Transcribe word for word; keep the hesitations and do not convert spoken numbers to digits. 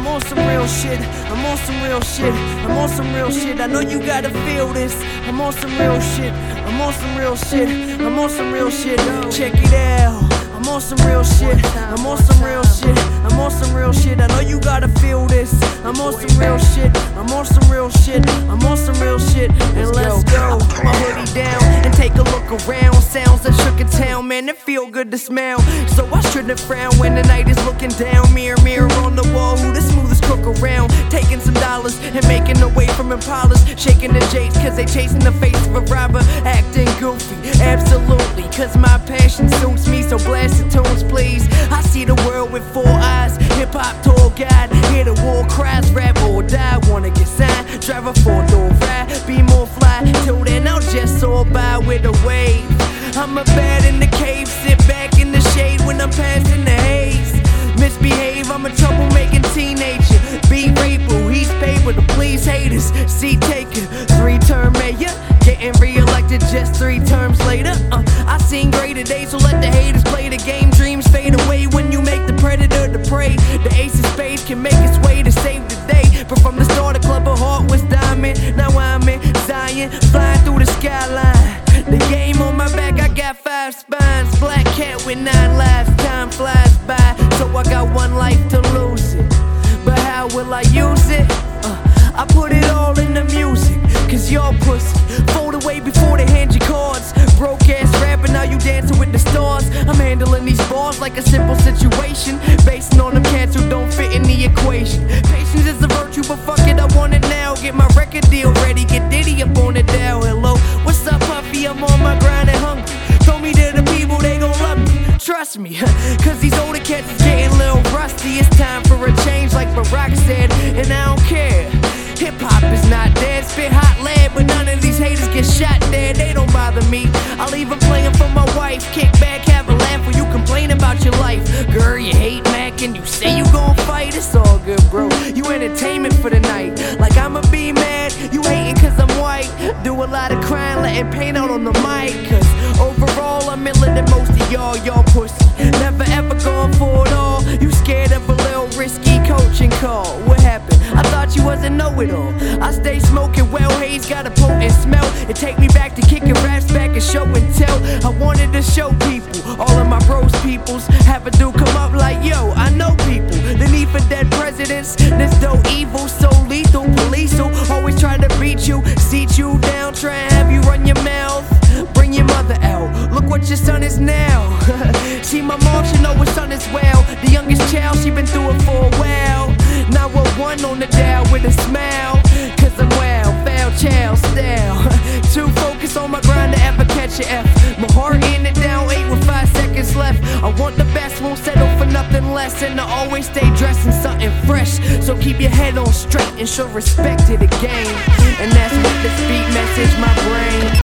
on some real shit. I'm on some real shit. I'm on some real shit. I know you gotta feel this. I'm on some real shit. I'm on some real shit. I'm on some real shit. Check it out. I'm on some real shit. I'm on some real shit. I'm on some real shit. I know you gotta feel this. I'm on some real shit. I'm on some real shit. I'm on some real shit. And let's go. Put my hoodie down and take a look around. Sounds that shook a town, man. It feel good to smell. So I shouldn't frown when the night is looking down. Mirror, mirror on the wall. Who the smoothest crook around? Taking some dollars and making away from Impalas. Shaking the J's cause they chasing the face of a robber. Acting goofy, absolutely. Cause my passion suits me. So blast the tunes, please. I see the world with four eyes. Hip hop tour guide. Hear the war cries. Rap or die. Wanna get signed. Drive a four-door ride. Be more fly. Till then I'll just soar by with a wave. I'm a bat in the cave. Sit back in the shade when I'm passing the haze. Misbehave, I'm a troublemaking teenager. Be grateful, he's paper to please haters. Seat taker, three-term mayor. Getting re-elected just three terms later. uh, I seen greater days, so let the haters play the game. Dreams fade away when you make the predator the prey. The ace of spades can make its way to save the day. But from the start, the club of heart was diamond. Now I'm in Zion, flying through the skyline. The game on my back, I got five spines. Black cat with nine lives, time flies by. So I got one life to lose it. But how will I use it? Uh, I put it all in the music. Cause you're pussy. Fold away before they hand you cards. Broke ass rapper, now you dancing with the stars. I'm handling these bars like a simple situation. Basing on them cats who don't fit in the equation. Patience is a virtue, but fuck it, I want it now. Get my record deal ready, get Diddy up on the dial. Hello, what's up, Puffy? I'm on my grind and hungry. Told me to the people, they gon' love me. Trust me, cause these older cats is getting a little rusty. It's time for a change like Barack said, and I don't care. Hip-hop is not dead, spit hot lead, but none of these haters get shot dead. They don't bother me, I'll even play them for my wife. Kick back, have a laugh when you complain about your life. Girl, you hate Mac and you say you gon' fight. It's all good, bro, you entertainment for the night. Like I'ma be mad, you hating cause I'm white. Do a lot of crying, letting pain out on the mic. Cause overall I'm iller than most of y'all, y'all pussy. Never ever going for it all. You scared of a little risky coaching call. What happened? I thought you wasn't know-it-all. I stay smoking well, haze got a potent smell. It take me back to kicking raps back and show and tell. I wanted to show people, all of my bros peoples. Have a dude come up like, yo, I know people. The need for dead presidents, this dope evil, so lethal. Police who always try to beat you, seat you down, try and have you run your mouth. Bring your mother out, look what your son is now. See my mom, she know her son is well. The youngest child, she been through it for a while. Now we're one on the dial with a smile. Cause I'm wild, foul child style. Too focused on my grind to ever catch a F. My heart in it down, eight with five seconds left. I want the best, won't settle for nothing less. And I always stay dressed in something fresh. So keep your head on straight and show respect to the game. And that's what this beat message my brain.